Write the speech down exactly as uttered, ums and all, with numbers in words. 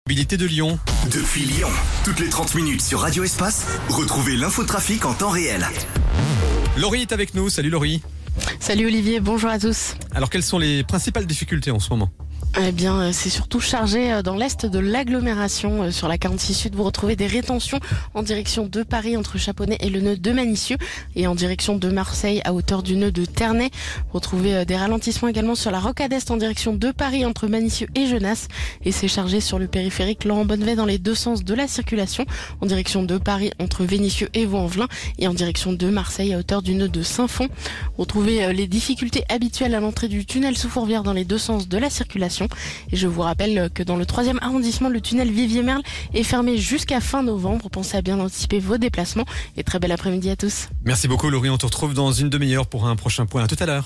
Mobilité de Lyon. Depuis Lyon, toutes les trente minutes sur Radio Espace, retrouvez l'infotrafic en temps réel. Laurie est avec nous. Salut Laurie. Salut Olivier, bonjour à tous. Alors quelles sont les principales difficultés en ce moment ? Eh bien, c'est surtout chargé dans l'est de l'agglomération. Sur la quarante-six Sud, vous retrouvez des rétentions en direction de Paris entre Chaponnet et le nœud de Manicieux et en direction de Marseille à hauteur du nœud de Ternay. Vous retrouvez des ralentissements également sur la rocade est en direction de Paris entre Manicieux et Genasse et c'est chargé sur le périphérique Laurent Bonnevet dans les deux sens de la circulation en direction de Paris entre Vénissieux et Vaux-en-Velin et en direction de Marseille à hauteur du nœud de Saint-Fond. Vous retrouvez les difficultés habituelles à l'entrée du tunnel sous Fourvière dans les deux sens de la circulation. Et je vous rappelle que dans le troisième arrondissement, le tunnel Vivier-Merle est fermé jusqu'à fin novembre. Pensez à bien anticiper vos déplacements et très bel après-midi à tous. Merci beaucoup Laurie, on te retrouve dans une demi-heure pour un prochain point. À tout à l'heure.